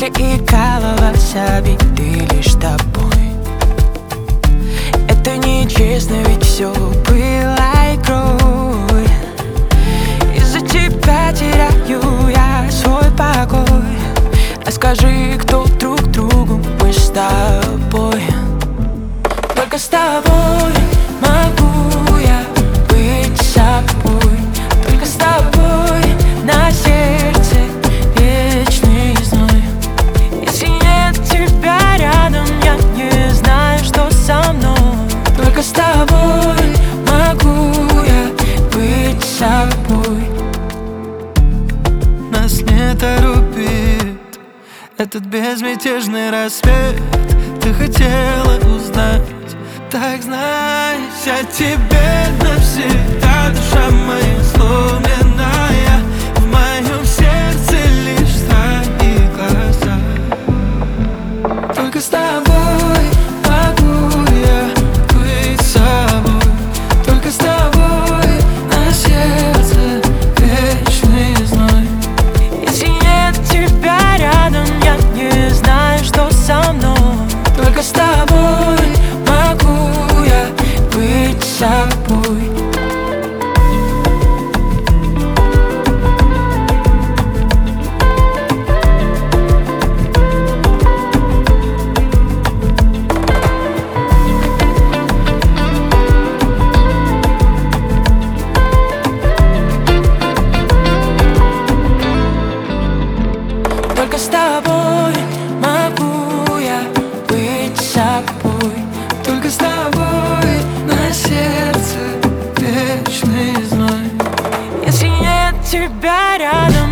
мысли и голова забиты лишь тобой. Это нечестно, ведь все было игрой. Из-за тебя теряю я свой покой. Расскажи, кто друг другу мы с тобой. Только с тобой могу я быть собой. Только с тобой на сердце вечный зной. Если нет тебя рядом, я не знаю, что со мной. Только с тобой могу я быть собой. Нас не торопит этот безмятежный рассвет. Ты хотела узнать, так знай, я тебе навсегда. Душа моя сломленная, в моем сердце лишь твои глаза. Только с тобой могу я быть собой. Только с тобой на сердце вечный зной. Если нет тебя рядом, я не знаю, что со мной. Только с тобой могу я быть собой. Только с тобой могу я быть собой. Только с тобой на сердце вечный зной. Если нет тебя рядом,